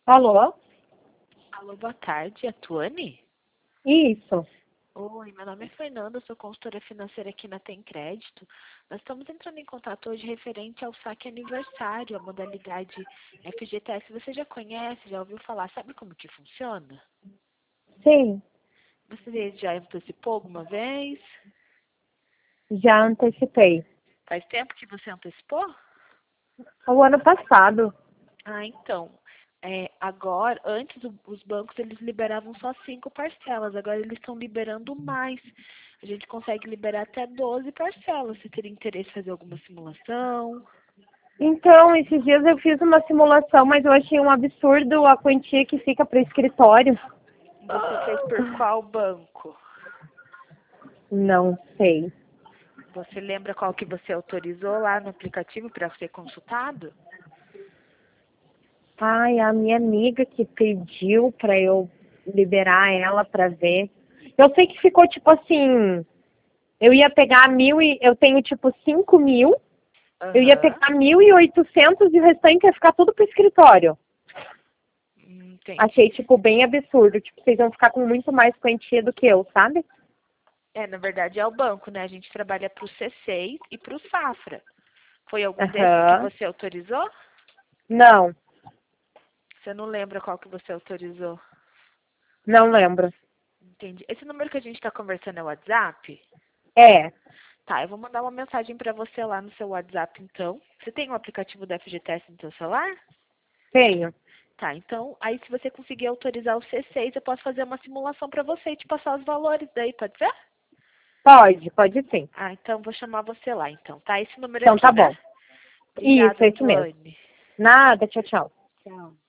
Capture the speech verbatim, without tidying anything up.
Alô? Alô, boa tarde, é a Tuane? Isso. Oi, meu nome é Fernanda, sou consultora financeira aqui na Tem Crédito. Nós estamos entrando em contato hoje referente ao saque aniversário, a modalidade F G T S. Você já conhece, já ouviu falar? Sabe como que funciona? Sim, Você já antecipou alguma vez? já antecipei. Faz tempo que você antecipou? O ano passado. Ah, então. É, agora, antes o- os bancos eles liberavam só cinco parcelas, agora eles estão liberando mais. A gente consegue liberar até doze parcelas. Você teria interesse em fazer alguma simulação? Então, esses dias eu fiz uma simulação, mas eu achei um absurdo a quantia que fica para escritório. Você fez por qual banco? Não sei. Você lembra qual que você autorizou lá no aplicativo para ser consultado? Ai, a minha amiga que pediu para eu liberar ela para ver. Eu sei que ficou tipo assim, eu ia pegar mil e eu tenho tipo cinco mil, eu ia Aham. pegar mil e oitocentos e o restante ia ficar tudo pro escritório. Hum, Entendi. Achei, tipo, bem absurdo. Tipo, vocês vão ficar com muito mais quantia do que eu, sabe? É, na verdade é o banco, né? A gente trabalha para o C seis e para o Safra. Foi algum desses que Aham. você autorizou? Não, Você não lembra qual que você autorizou? não lembro. Entendi. Esse número que a gente está conversando é o WhatsApp? É, Tá, eu vou mandar uma mensagem para você lá no seu WhatsApp, então. Você tem o aplicativo da F G T S no seu celular? tenho. Tá, então, aí se você conseguir autorizar o C seis, eu posso fazer uma simulação para você e te passar os valores daí, pode ser? Pode, pode sim. Ah, então vou chamar você lá, então, tá? Esse número Então aqui, tá né? bom. Isso, Obrigada, é isso mesmo. Tuane. Nada, tchau, tchau. Tchau.